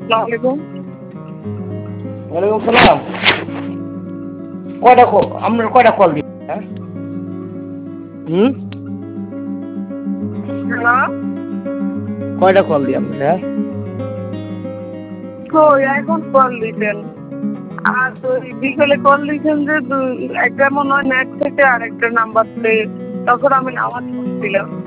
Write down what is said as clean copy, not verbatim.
আসসালামু ওয়ালাইকুম সালাম। কয়টা আপনার কয়টা কল দিই? হ্যাঁ হুম, হ্যালো। কয়টা কল দিই আপনার? হ্যাঁ কই এখন কল দিতেন? আর ওই বিকেলে কল দিতেন যে একটা মনে হয় নেট থেকে আরেকটা নাম্বার থেকে, তখন আমি নামাজ পড়ছিলাম।